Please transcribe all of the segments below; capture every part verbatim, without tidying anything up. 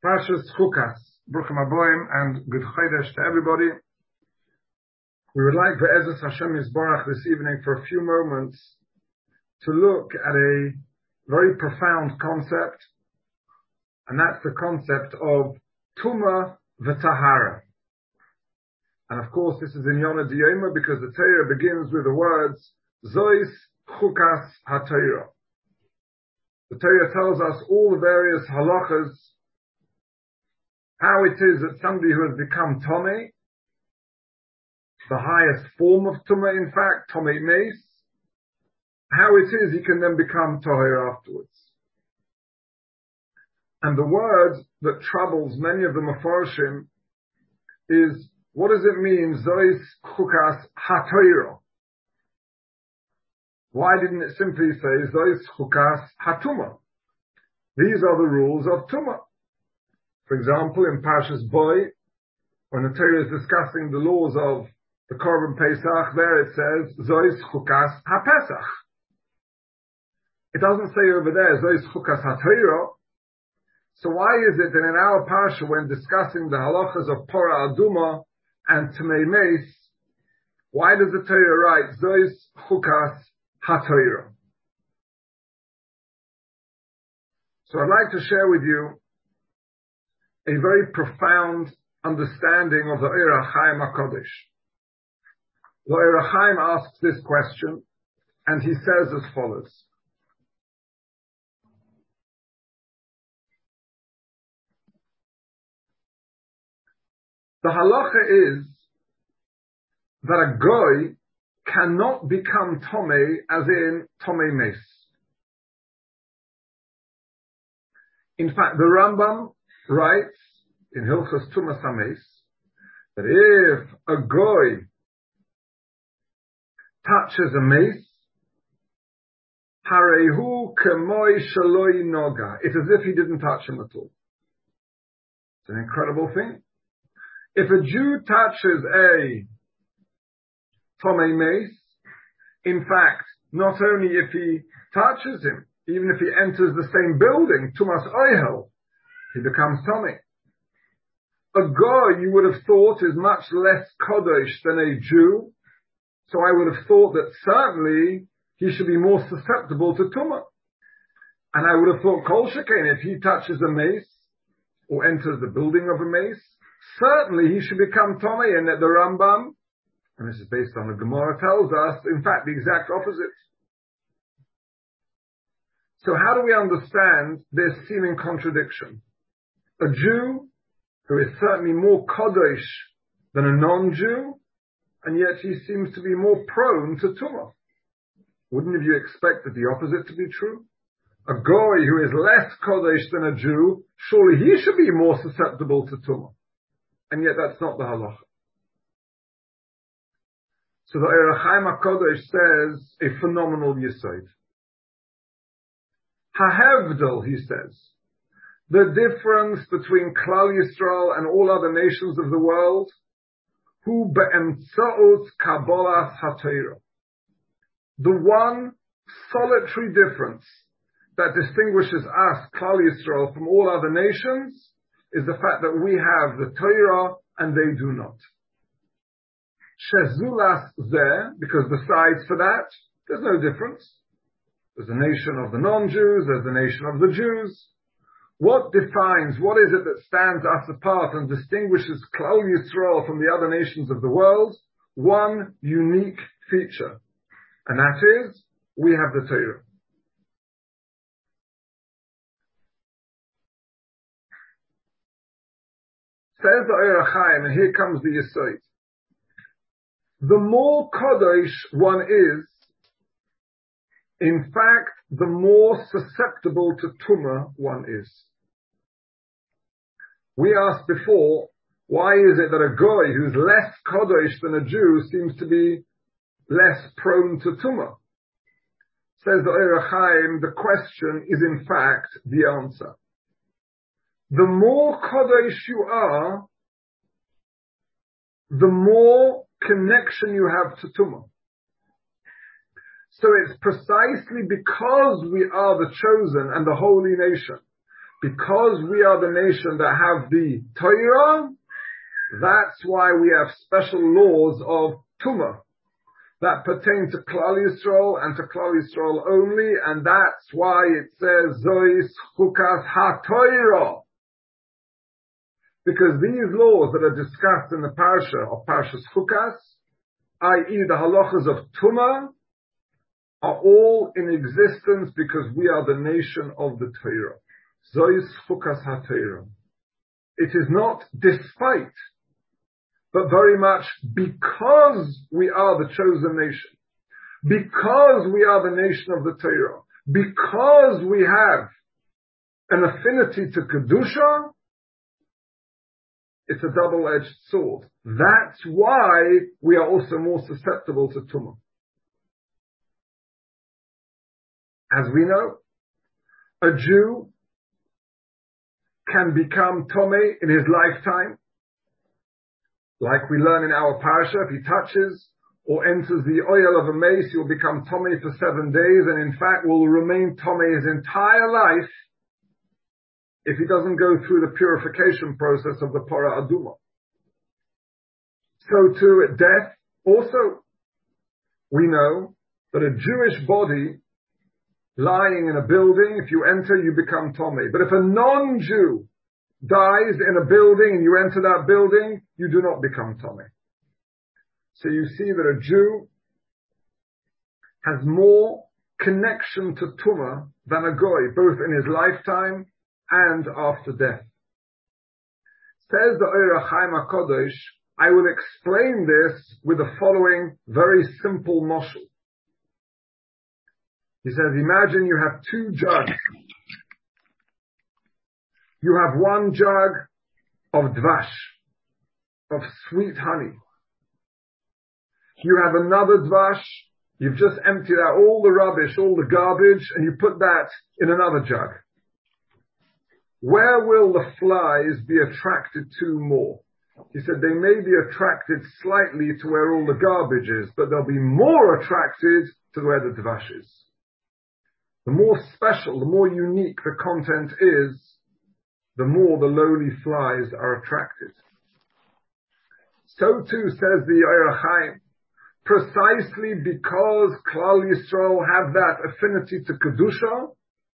Parshas Chukas, Bruchim Aboim, and Good Chodesh to everybody. We would like Be'ezus Hashem Yisborach this evening for a few moments to look at a very profound concept, and that's the concept of Tumah v'Tahara. And of course this is in Yonah Diyoma because the Torah begins with the words Zois Chukas HaTorah. The Torah tells us all the various halachas, how it is that somebody who has become Tomei, the highest form of Tumah in fact, Tomei Meis, how it is he can then become Tahir afterwards. And the word that troubles many of the Mefarshim is, what does it mean, Zois Chukas HaTorah? Why didn't it simply say Zois Chukas HaTumah? These are the rules of Tumah. For example, in Parshas Boy, when the Torah is discussing the laws of the Korban Pesach, there it says Zois Chukas HaPesach. It doesn't say over there Zois Chukas HaTorah. So why is it that in our Parsha, when discussing the halachas of Pora Aduma and Tamei Meis, why does the Torah write Zois Chukas HaTorah? So I'd like to share with you a very profound understanding of the Ohr HaChaim HaKodesh. The Ohr HaChaim asks this question, and he says as follows. The halacha is that a goy cannot become Tomei as in Tomei Meis. In fact, the Rambam writes in Hilchos Tumas HaMeis that if a goy touches a meis, harehu kemoi shaloi noga. It's as if he didn't touch him at all. It's an incredible thing. If a Jew touches a Tomei Meis, in fact, not only if he touches him, even if he enters the same building, Tumas Oyhel, he becomes Tomei. A goy, you would have thought, is much less Kodesh than a Jew, so I would have thought that certainly he should be more susceptible to Tumah. And I would have thought Kol Shekain, if he touches a mace, or enters the building of a mace, certainly he should become Tomei, and that the Rambam, and this is based on the Gemara, tells us, in fact, the exact opposite. So how do we understand this seeming contradiction? A Jew who is certainly more Kodesh than a non-Jew, and yet he seems to be more prone to Tumah. Wouldn't you expect the opposite to be true? A Goy who is less Kodesh than a Jew, surely he should be more susceptible to Tumah. And yet that's not the halacha. So the Ohr HaChaim HaKodesh says a phenomenal yesod. Hahevdel, he says, the difference between Klal Yisrael and all other nations of the world, hu be'emtzaot kabbalas haTorah. The one solitary difference that distinguishes us, Klal Yisrael, from all other nations is the fact that we have the Torah and they do not. Shezulas zeh, because besides for that, there's no difference. There's a nation of the non-Jews, there's the nation of the Jews. What defines, what is it that stands us apart and distinguishes Klal Yisrael from the other nations of the world? One unique feature. And that is, we have the Torah. Says the Ohr HaChaim, and here comes the yesod. The more Kodesh one is, in fact, the more susceptible to Tumah one is. We asked before, why is it that a Goy who's less Kodesh than a Jew seems to be less prone to Tumah? Says the Ohr HaChaim, the question is in fact the answer. The more Kodesh you are, the more connection you have to Tumah. So it's precisely because we are the chosen and the holy nation, because we are the nation that have the Torah, that's why we have special laws of Tumah that pertain to Klal Yisrael and to Klal Yisrael only, and that's why it says Zois Chukas HaTorah. Because these laws that are discussed in the Parsha of Parshas Chukas, that is the halachas of Tumah, are all in existence because we are the nation of the Torah. Zois Chukas HaTorah. It is not despite, but very much because we are the chosen nation, because we are the nation of the Torah, because we have an affinity to Kedusha, it's a double-edged sword. That's why we are also more susceptible to Tumah. As we know, a Jew can become Tomei in his lifetime. Like we learn in our parasha, if he touches or enters the oil of a mace, he will become Tomei for seven days, and in fact will remain Tomei his entire life if he doesn't go through the purification process of the Parah Aduma. So too at death, also, we know that a Jewish body lying in a building, if you enter, you become Tomei. But if a non-Jew dies in a building and you enter that building, you do not become Tomei. So you see that a Jew has more connection to Tumah than a Goy, both in his lifetime and after death. Says the Ohr HaChaim HaKadosh, I will explain this with the following very simple moshel. He says, imagine you have two jugs. You have one jug of dvash, of sweet honey. You have another dvash, you've just emptied out all the rubbish, all the garbage, and you put that in another jug. Where will the flies be attracted to more? He said they may be attracted slightly to where all the garbage is, but they'll be more attracted to where the dvash is. The more special, the more unique the content is, the more the lowly flies are attracted. So too says the Ohr HaChaim, precisely because Klal Yisrael have that affinity to Kedusha,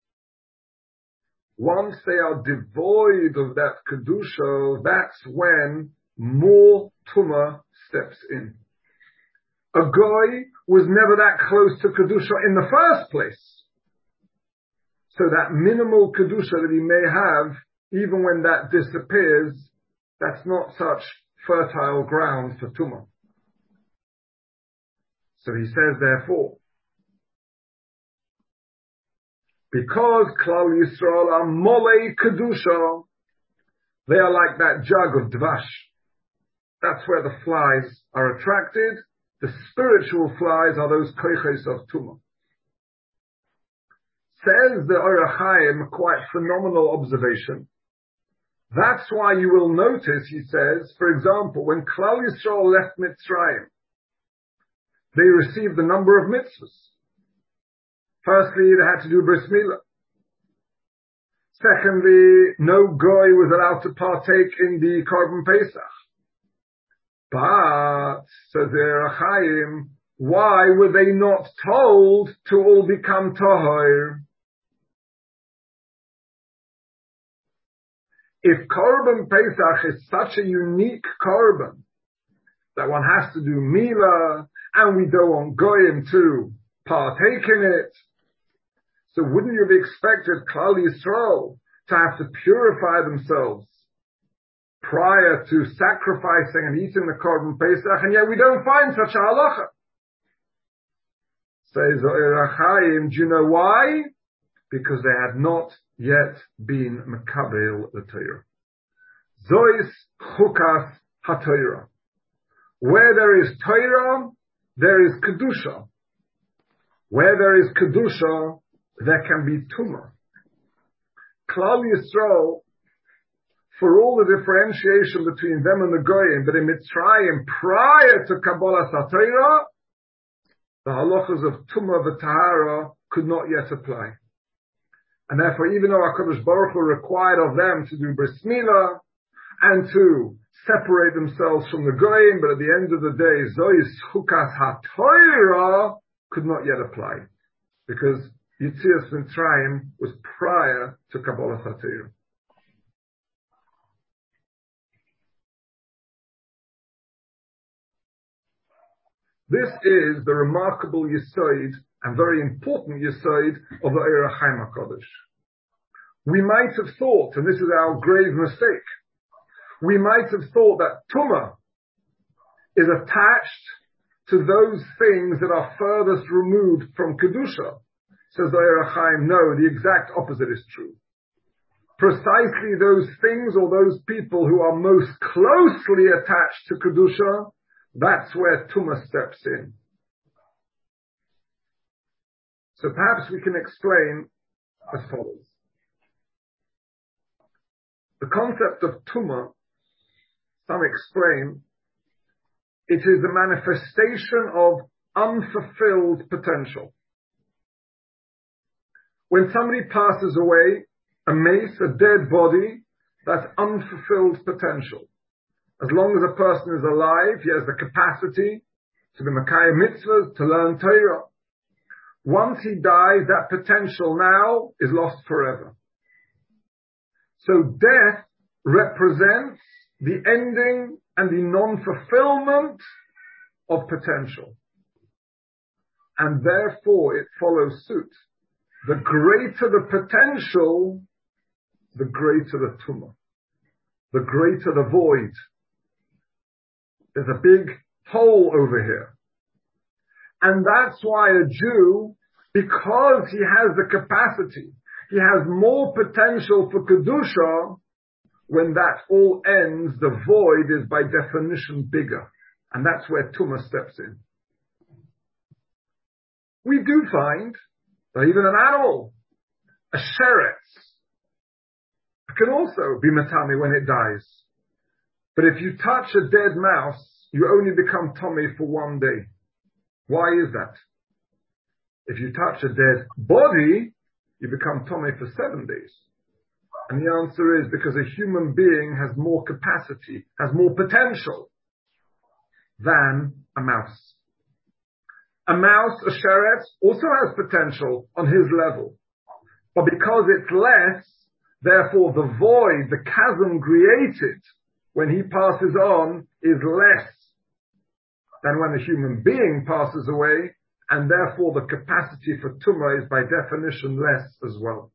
once they are devoid of that Kedusha, that's when more Tumah steps in. A Goy was never that close to Kedusha in the first place. So that minimal Kedusha that he may have, even when that disappears, that's not such fertile ground for Tumah. So he says, therefore, because Klal Yisrael are Molei Kedusha, they are like that jug of Dvash. That's where the flies are attracted. The spiritual flies are those koiches of Tumah. Says the Ohr HaChaim, a quite phenomenal observation. That's why you will notice, he says, for example, when Klal Yisrael left Mitzrayim, they received a number of mitzvahs. Firstly, they had to do bris milah. Secondly, no goy was allowed to partake in the Korban Pesach. But, says the Ohr HaChaim, why were they not told to all become tahor? If Korban Pesach is such a unique Korban that one has to do milah and we don't want goyim to partake in it, so wouldn't you have expected Klal Yisrael to have to purify themselves prior to sacrificing and eating the Korban Pesach, and yet we don't find such a halacha? Says the Ohr HaChaim, do you know why? Because they had not yet been mekabel the Torah. Zois chukas haTorah. Where there is Torah, there is Kedusha. Where there is Kedusha, there can be Tumah. Klal Yisrael, for all the differentiation between them and the Goyim, but in Mitzrayim, prior to Kabbalah HaTorah, the halachas of Tumah v'Tahara could not yet apply. And therefore, even though HaKadosh Baruch Hu required of them to do bris milah and to separate themselves from the goyim, but at the end of the day, Zois Chukas HaTorah could not yet apply, because Yitzias Mitzrayim was prior to Kabbalas HaTorah. This is the remarkable Yesod and very important Yesod of the Eir HaChaim HaKadosh. We might have thought, and this is our grave mistake, we might have thought that Tumah is attached to those things that are furthest removed from Kedusha. Says the Eir HaChaim, no, the exact opposite is true. Precisely those things or those people who are most closely attached to Kedusha, that's where Tumah steps in. So perhaps we can explain as follows. The concept of Tumah, some explain, it is the manifestation of unfulfilled potential. When somebody passes away, a mace, a dead body, that's unfulfilled potential. As long as a person is alive, he has the capacity to be Makayim mitzvahs, to learn Torah. Once he dies, that potential now is lost forever. So death represents the ending and the non-fulfillment of potential. And therefore it follows suit. The greater the potential, the greater the tumah, the greater the void. There's a big hole over here. And that's why a Jew, because he has the capacity, he has more potential for Kedusha, when that all ends, the void is by definition bigger. And that's where tumah steps in. We do find that even an animal, a sheretz, can also be matami when it dies. But if you touch a dead mouse, you only become tummy for one day. Why is that? If you touch a dead body, you become tummy for seven days. And the answer is because a human being has more capacity, has more potential than a mouse. A mouse, a sheretz, also has potential on his level. But because it's less, therefore the void, the chasm created when he passes on is less than when a human being passes away, and therefore the capacity for tumah is by definition less as well.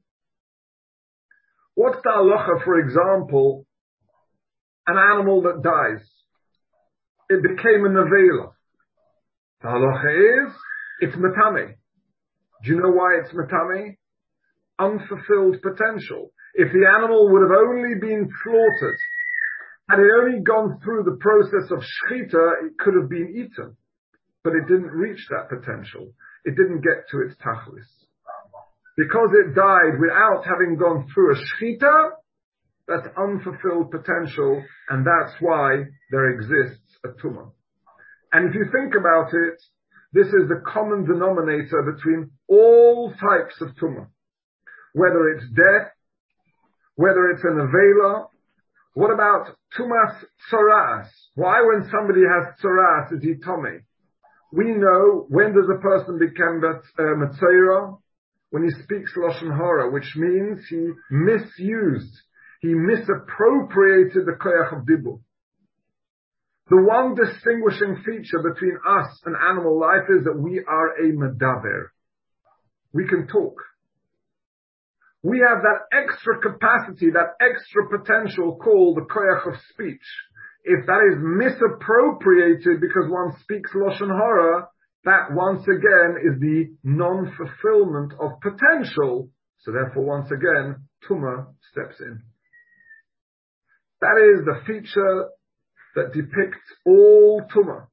What's the halacha, for example, an animal that dies? It became a nevela. The halacha is, it's matame. Do you know why it's matame? Unfulfilled potential. If the animal would have only been slaughtered, had it only gone through the process of shechita, it could have been eaten. But it didn't reach that potential. It didn't get to its tachlis. Because it died without having gone through a shechita, that's unfulfilled potential, and that's why there exists a tumah. And if you think about it, this is the common denominator between all types of tumah. Whether it's death, whether it's an avela. What about tumas tzoras? Why when somebody has tzoras is he tummy? We know when does a person become uh, metzora? When he speaks lashon hara, which means he misused, he misappropriated the koyach of dibur. The one distinguishing feature between us and animal life is that we are a medaber. We can talk. We have that extra capacity, that extra potential called the koyach of speech. If that is misappropriated because one speaks lashon hara, that once again is the non-fulfillment of potential. So therefore, once again, tumah steps in. That is the feature that depicts all tumah.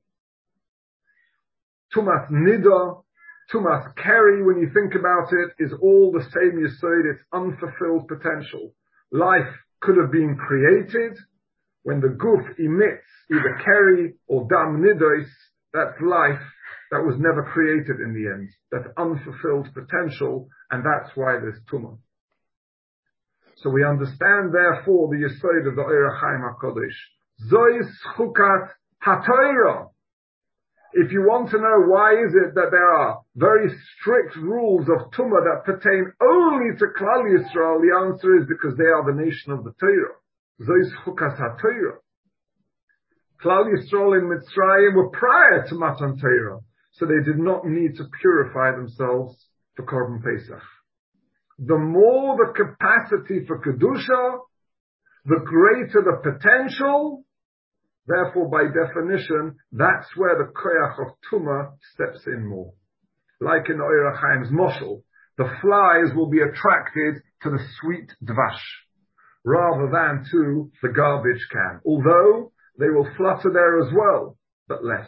Tumas nida, tumas keri, when you think about it, is all the same yesod, it's unfulfilled potential. Life could have been created. When the guf emits either keri or dam nidos, that's life. that was never created in the end. That's unfulfilled potential, and that's why there's tumah. So we understand, therefore, the yesod of the Ohr HaChaim HaKodesh. Zoi Chukat HaTorah. If you want to know why is it that there are very strict rules of tumah that pertain only to Klal Yisrael, the answer is because they are the nation of the Torah. Zoi Chukat HaTorah. Klal Yisrael in Mitzrayim were prior to Matan Torah, so they did not need to purify themselves for Korban Pesach. The more the capacity for Kedusha, the greater the potential. Therefore, by definition, that's where the koyach of Tumah steps in more. Like in Ohr HaChaim's moshel, the flies will be attracted to the sweet dvash, rather than to the garbage can. Although they will flutter there as well, but less.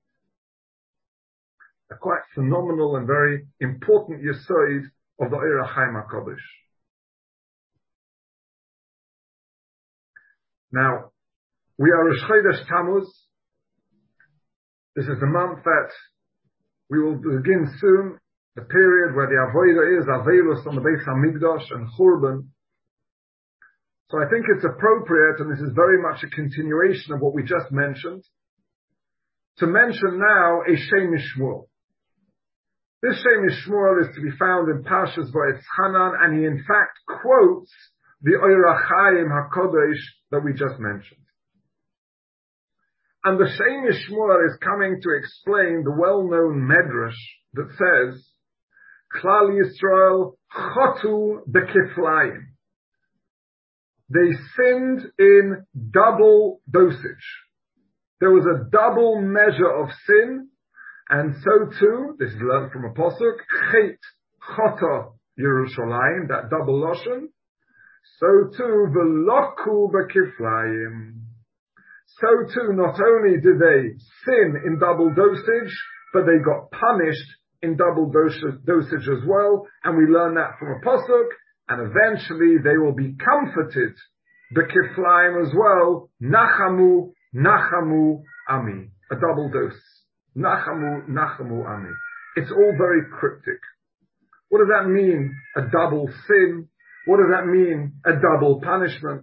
A quite phenomenal and very important yesod of the Ohr HaChaim HaKodesh. Now, we are Rosh Chodesh Tammuz. This is the month that we will begin soon, the period where the Avodah is Avelus on the Beis HaMikdash and Churban. So I think it's appropriate, and this is very much a continuation of what we just mentioned, to mention now a Shem Mishmuel. This Shem Mishmuel is to be found in Parshas Va'etchanan, and he in fact quotes the Ohr HaChaim HaKodesh that we just mentioned. And the Shem Mishmuel is coming to explain the well-known medrash that says, Klal Yisrael chotu bekiflayim. They sinned in double dosage. There was a double measure of sin, and so too, this is learned from a pasuk, chet chota Yerushalayim, that double lashon, so too, v'loku bekiflayim. So too, not only did they sin in double dosage, but they got punished in double dosage as well, and we learn that from a pasuk, and eventually they will be comforted, bekiflayim as well, nachamu, nachamu, ami, a double dose. Nachamu, nachamu, ami. It's all very cryptic. What does that mean, a double sin? What does that mean, a double punishment?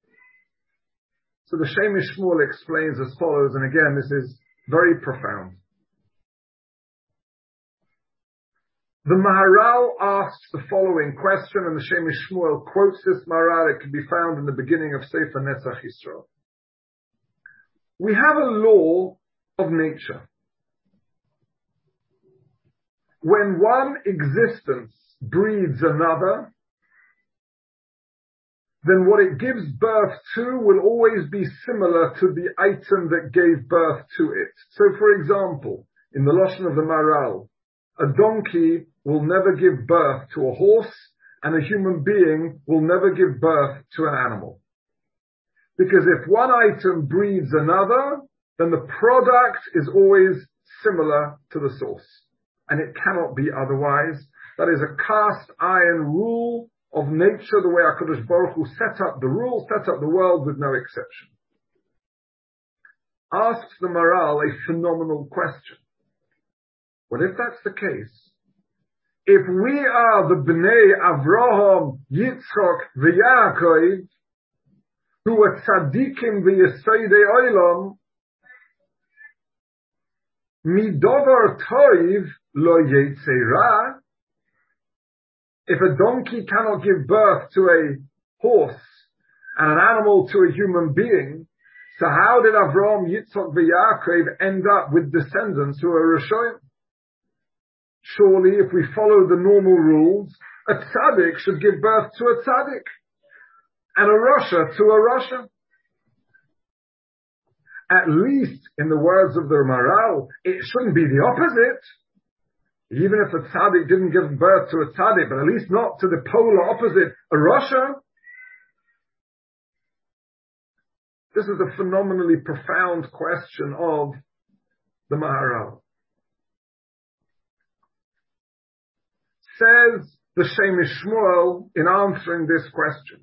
So the Shem Mishmuel explains as follows, and again, this is very profound. The Maharal asks the following question, and the Shem Mishmuel quotes this Maharal. It can be found in the beginning of Sefer Netzach Yisrael. We have a law of nature. When one existence breeds another, then what it gives birth to will always be similar to the item that gave birth to it. So, for example, in the Lashon of the Maharal, a donkey will never give birth to a horse, and a human being will never give birth to an animal. Because if one item breeds another, then the product is always similar to the source. And it cannot be otherwise. That is a cast iron rule of nature, the way HaKadosh Baruch Hu set up the rules, set up the world with no exception. Asks the Maharal a phenomenal question. Well, if that's the case, if we are the Bnei Avraham, Yitzchak, v'Yaakov, who are tzaddikim v'yesodei olam, midovar toiv lo yetzei ra. If a donkey cannot give birth to a horse and an animal to a human being, so how did Avraham, Yitzchak, v'Yaakov end up with descendants who are Rishonim? Surely, if we follow the normal rules, a tzaddik should give birth to a tzaddik, and a rasha to a rasha. At least, in the words of the Maharal, it shouldn't be the opposite. Even if a tzaddik didn't give birth to a tzaddik, but at least not to the polar opposite, a rasha. This is a phenomenally profound question of the Maharal. Says the Shem Mishmuel in answering this question.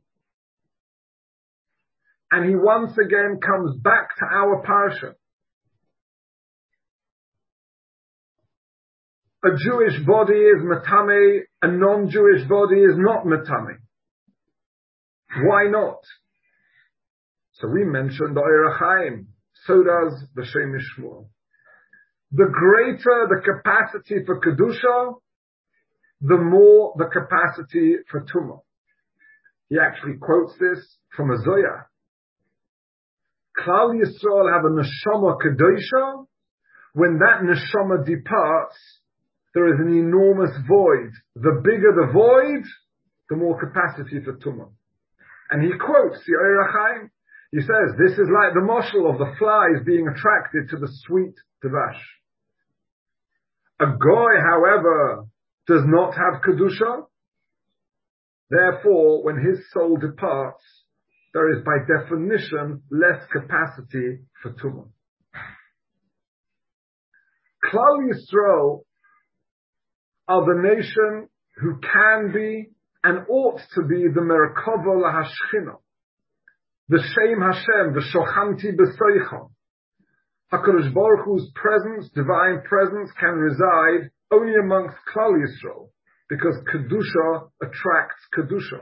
And he once again comes back to our parsha. a Jewish body is metame, a non-Jewish body is not metame. Why not? So we mentioned the Ohr HaChaim, so does the Shem Shmuel. The greater the capacity for Kedusha, the more the capacity for Tumah. He actually quotes this from a Zoya. Klal Yisrael have a neshama kedosha. When that neshama departs, there is an enormous void. The bigger the void, the more capacity for tumah. And he quotes the Ohr HaChaim. He says, this is like the mashal of the flies being attracted to the sweet devash. A goy, however, does not have kedusha. Therefore, when his soul departs, there is by definition less capacity for tumah. Klal Yisrael are the nation who can be and ought to be the Merkava LaHashchina, the Shem Hashem, the Shochanti B'Soicham. HaKadosh Baruch Hu's presence, divine presence, can reside only amongst Klal Yisrael, because Kedusha attracts Kedusha.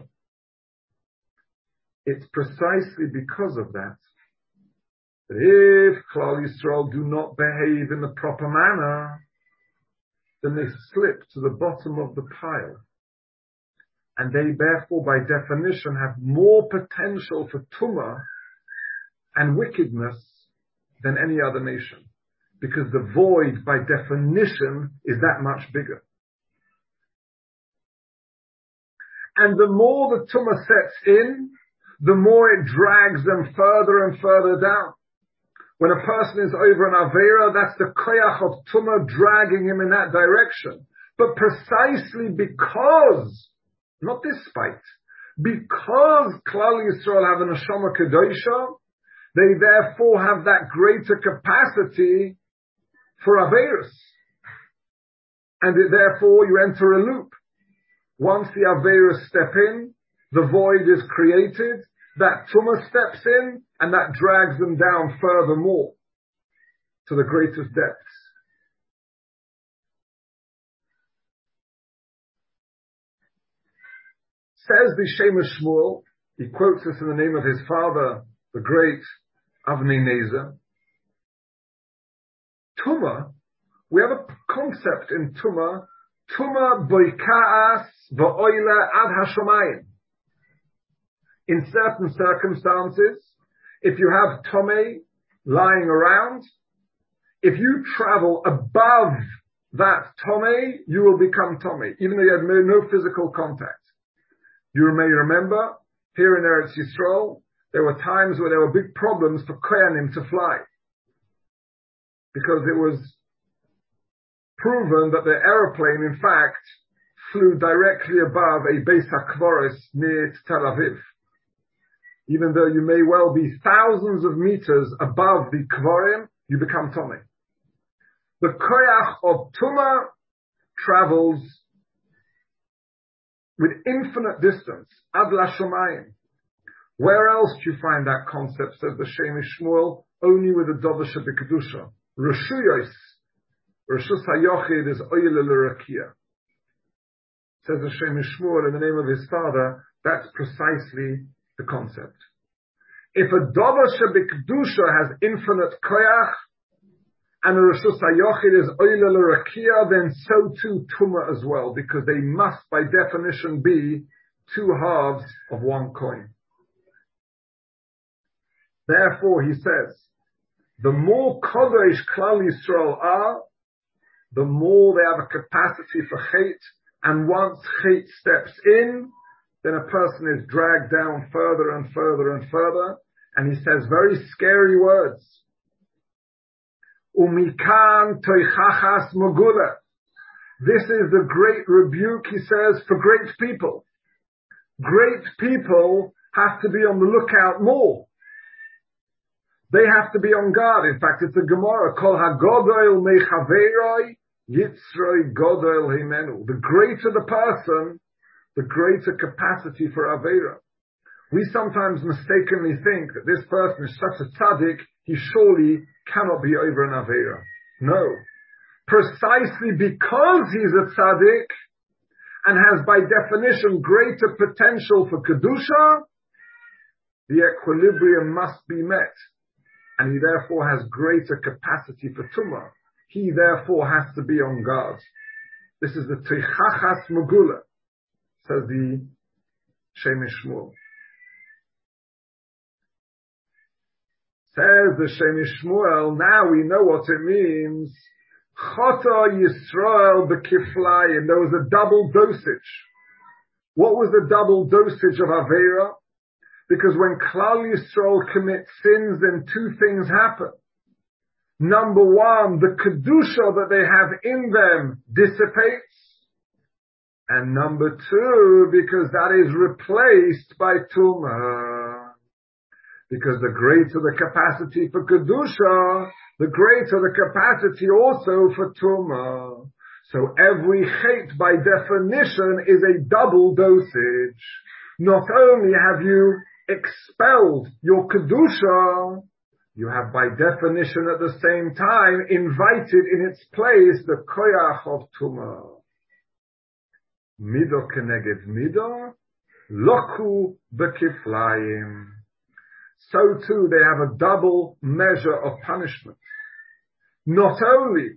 It's precisely because of that that if Klal Yisrael do not behave in the proper manner, then they slip to the bottom of the pile. And they therefore, by definition, have more potential for tumah and wickedness than any other nation. Because the void, by definition, is that much bigger. And the more the tumah sets in, the more it drags them further and further down. When a person is over an Aveira, that's the koyach of tumah dragging him in that direction. But precisely because, not despite, because Klal Yisrael have a neshama kedosha, they therefore have that greater capacity for Aveiros. And it, therefore you enter a loop. Once the Aveiros step in, the void is created, that tumah steps in, and that drags them down furthermore to the greatest depths. Says the Shem Shmuel, he quotes this in the name of his father, the great Avnei Nezer. Tumah, we have a concept in Tumah, Tumah boikaas va'oila ad hashamayim. In certain circumstances, if you have Tomei lying around, if you travel above that Tomei, you will become Tomei, even though you have no, no physical contact. You may remember, here in Eretz Yisrael, there were times where there were big problems for Koyanim to fly. Because it was proven that the aeroplane, in fact, flew directly above a Beis HaKvoros near Tel Aviv. Even though you may well be thousands of meters above the Kvorim, you become Tomei. The Koyach of Tumah travels with infinite distance, Ad Lashomayim. Where else do you find that concept, says the Shem Shmuel? Only with the Dover Shebekadusha. Reshuyos, Reshus HaYochid is Oyel L'Rakia. Says the Shem Shmuel in the name of his father, that's precisely the concept. If a Dover Shebekadusha has infinite koyach, and the Reshus HaYochid is Oyel L'Rakia, then so too Tumah as well, because they must by definition be two halves of one coin. Therefore, he says, the more Kodesh Klal Yisrael are, the more they have a capacity for Chet, and once Chet steps in, then a person is dragged down further and further and further, and he says very scary words. Umikan toichachas mogula. This is the great rebuke, he says, for great people. Great people have to be on the lookout more. They have to be on guard. In fact, it's a Gemara, Kol hagodol mechaveroi yitzroi godol himenu. The greater the person, the greater capacity for Aveira. We sometimes mistakenly think that this person is such a tzaddik, he surely cannot be over an Aveira. No. precisely because he's a tzaddik and has by definition greater potential for kedusha, the equilibrium must be met, and he therefore has greater capacity for tumah. He therefore has to be on guard. This is the Teichachas Megula, says the Shemish Shmuel. Says the Shemish Shmuel, now we know what it means. Chata Yisrael b'kiflayim. There was a double dosage. What was the double dosage of Aveira? Because when Klal Yisrael commits sins, then two things happen. Number one, the kedusha that they have in them dissipates. And number two, because that is replaced by tumah. Because the greater the capacity for kedusha, the greater the capacity also for tumah. So every chet by definition is a double dosage. Not only have you expelled your kedusha, you have by definition at the same time invited in its place the koyach of tumah. Mido keneged mido, loku bekiflayim. So too they have a double measure of punishment. Not only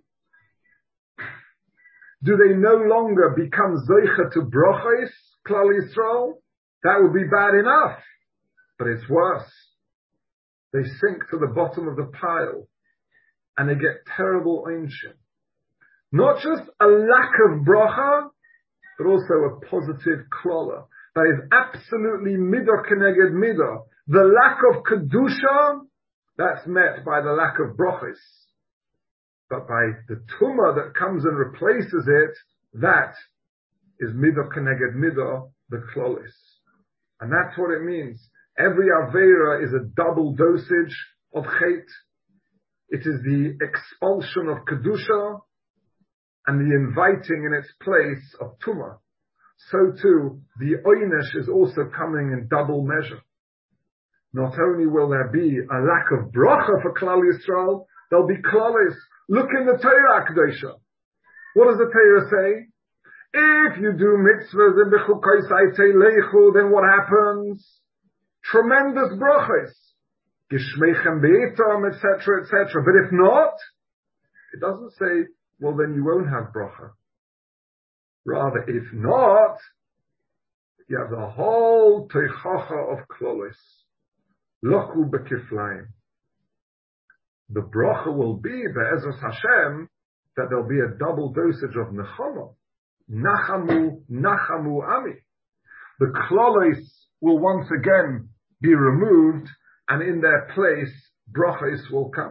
do they no longer become zoicha to brochos, Klal Yisrael, that would be bad enough, but it's worse. They sink to the bottom of the pile, and they get terrible einshin. Not just a lack of bracha, but also a positive klola. That is absolutely midah keneged midah. The lack of kedusha, that's met by the lack of brachos. But by the tumah that comes and replaces it, that is midah keneged midah, the klolis. And that's what it means. Every Aveira is a double dosage of Chet. It is the expulsion of Kedusha and the inviting in its place of Tumah. So too, the Oynish is also coming in double measure. Not only will there be a lack of bracha for Klal Yisrael, there'll be klalis. Look in the Torah Kedusha. What does the Torah say? If you do mitzvahs and b'chukos leichu, then what happens? Tremendous brachos, gishmeichem beitam, et cetera, et cetera. But if not, it doesn't say, well, then you won't have bracha. Rather, if not, you have the whole teichacha of klolis, loku bekiflayim. The bracha will be be'ezras Hashem that there'll be a double dosage of nechama, nachamu, nachamu ami. The klolis will once again be removed, and in their place, brachos will come.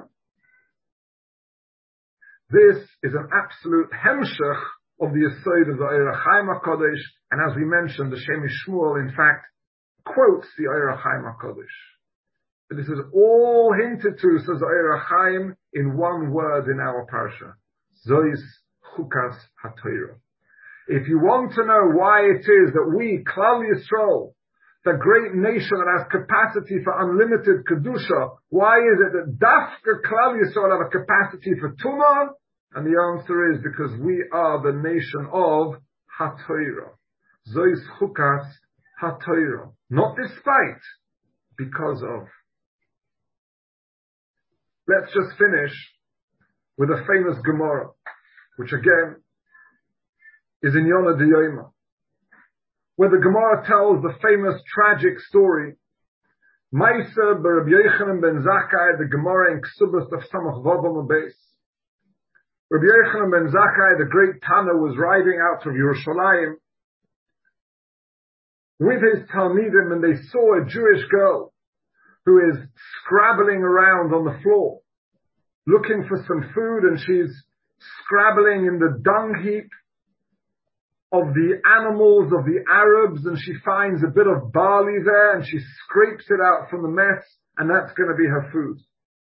This is an absolute hemshech of the Yesod of the Orach Chaim HaKadosh, and as we mentioned, the Shemish Shmuel, in fact, quotes the Orach Chaim HaKadosh. But this is all hinted to, says the Orach Chaim, in one word in our parsha. Zois Chukas HaTorah. If you want to know why it is that we, Klal Yisrael, the great nation that has capacity for unlimited Kedusha, why is it that Dafka Klal Yisrael have a capacity for Tumah? And the answer is because we are the nation of HaTorah. Zois Chukas HaTorah. Not despite, because of. Let's just finish with a famous Gemara, which again is in Yonah D'Yoma, where the Gemara tells the famous tragic story, Maisa Rabbi Yochanan ben Zakkai, the Gemara in Ksubas of Samach Vav on the base. Rabbi Yochanan ben Zakkai, the great Tana, was riding out of Yerushalayim with his Talmidim, and they saw a Jewish girl who is scrabbling around on the floor, looking for some food, and she's scrabbling in the dung heap of the animals of the Arabs, and she finds a bit of barley there, and she scrapes it out from the mess, and that's going to be her food.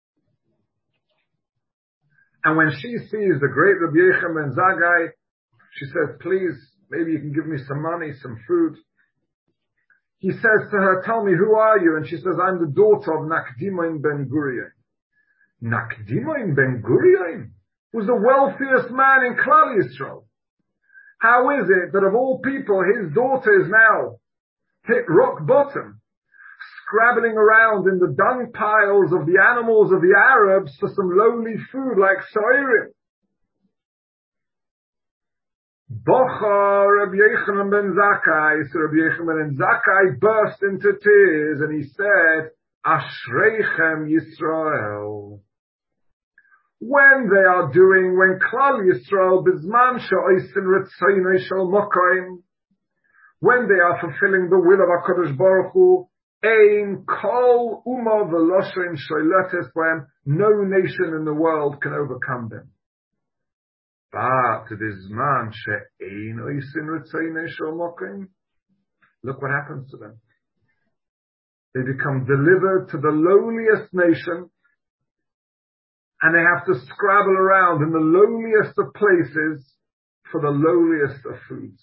And when she sees the great Rabbi Yochanan ben Zakkai, she says, please, maybe you can give me some money, some food. He says to her, tell me, who are you? And she says, I'm the daughter of Nakdimoin ben Gurion. Nakdimoin ben Gurion? was the wealthiest man in Klal Yisrael. How is it that of all people, his daughter is now hit rock bottom, scrabbling around in the dung piles of the animals of the Arabs for some lowly food like soirim? Bocha Rabbi Yochanan ben Zakkai, so Rabbi Yochanan ben Zakkai burst into tears and he said, Ashreichem Yisrael. When they are doing, when Klal Yisrael bizman she'oisin retzaynei shel mokoim, when they are fulfilling the will of HaKadosh Baruch Hu, ein kol umma v'loshen shoyletes bohem, no nation in the world can overcome them. But bizman she'ein oisin retzaynei shel mokoim, look what happens to them. They become delivered to the lowliest nation, and they have to scrabble around in the lowliest of places for the lowliest of foods.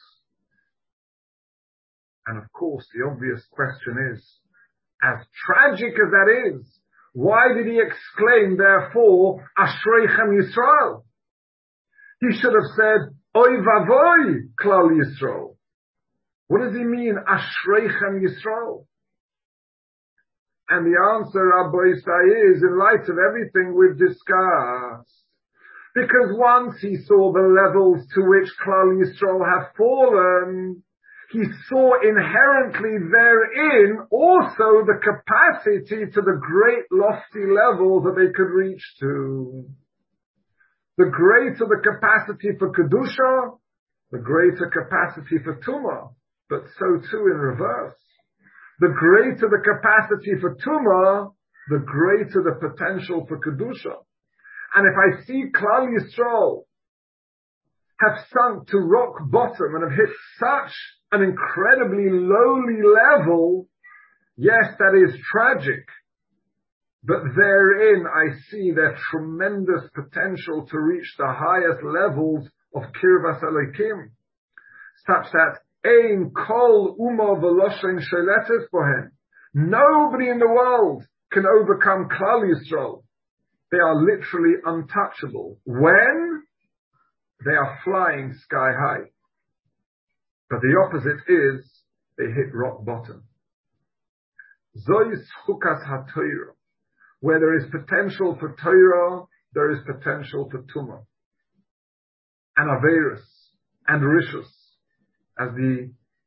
And of course, the obvious question is, as tragic as that is, why did he exclaim, therefore, Ashreichem Yisrael? He should have said, Oy vavoy Klal Yisrael. What does he mean, Ashreichem Yisrael? And the answer, Rabbi Isai, is in light of everything we've discussed. Because once he saw the levels to which Klal Yisrael have fallen, he saw inherently therein also the capacity to the great lofty levels that they could reach to. The greater the capacity for Kedusha, the greater capacity for Tumah, but so too in reverse. The greater the capacity for Tumah, the greater the potential for Kedusha. And if I see Klal Yisrael have sunk to rock bottom and have hit such an incredibly lowly level, yes, that is tragic. But therein I see their tremendous potential to reach the highest levels of Kirvas Elokim, such that Ein kol umma v'loshen sheletes bohem. Nobody in the world can overcome Klal Yisrael. They are literally untouchable when they are flying sky high. But the opposite is they hit rock bottom. Zois chukas ha-Torah. Where there is potential for Torah, there is potential for Tumah and Averis and Rishus. As the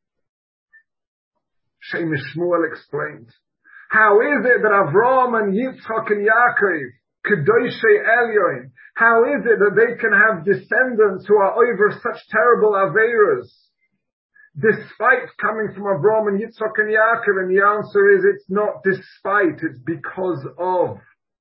Shemesh Shmuel explained. How is it that Avraham and Yitzchak and Yaakov, Kedoshei Elyon, how is it that they can have descendants who are over such terrible Averas, despite coming from Avraham and Yitzchak and Yaakov? And the answer is, it's not despite, it's because of.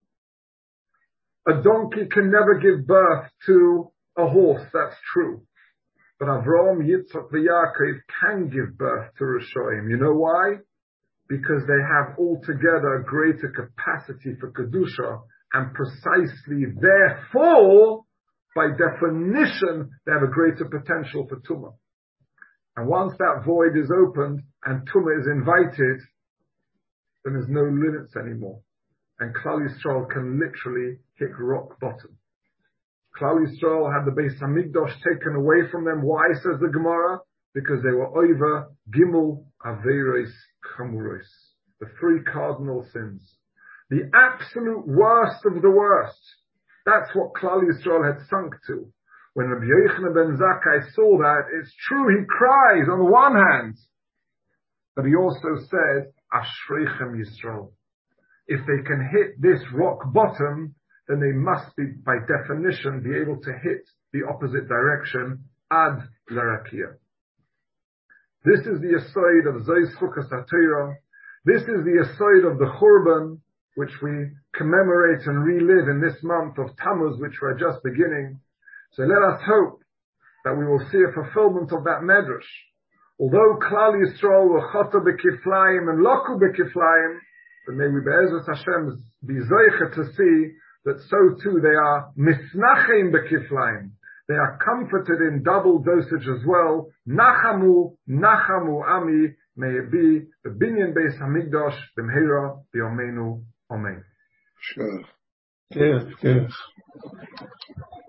A donkey can never give birth to a horse, that's true. But Avraham, Yitzchak, and Yaakov can give birth to Rishoim. You know why? Because they have altogether a greater capacity for Kedusha, and precisely therefore, by definition, they have a greater potential for Tumah. And once that void is opened and Tumah is invited, then there's no limits anymore. And Klal Yisrael can literally hit rock bottom. Klal Yisrael had the Beis Hamikdash taken away from them. Why, says the Gemara? Because they were over Gimel Averos Chamuros, the three cardinal sins. The absolute worst of the worst. That's what Klal Yisrael had sunk to. When Rabbi Yochanan ben Zakkai saw that, it's true, he cries on the one hand, but he also said, Ashreichem Yisrael. If they can hit this rock bottom, then they must be, by definition, be able to hit the opposite direction, ad l'rakia. This is the aside of Zois Chukas HaTorah. This is the aside of the Churban, which we commemorate and relive in this month of Tammuz, which we're just beginning. So let us hope that we will see a fulfillment of that medrash. Although Klal Yisrael were chata b'kiflayim and loku b'kiflayim, but may we be'ezus Hashem be zeicha to see that so too they are misnachim b'kiflayim. They are comforted in double dosage as well. Nachamu, nachamu ami, may it be the binyan beis hamikdash b'mheira b'yomeinu. Amen. Sure. Yes, yes.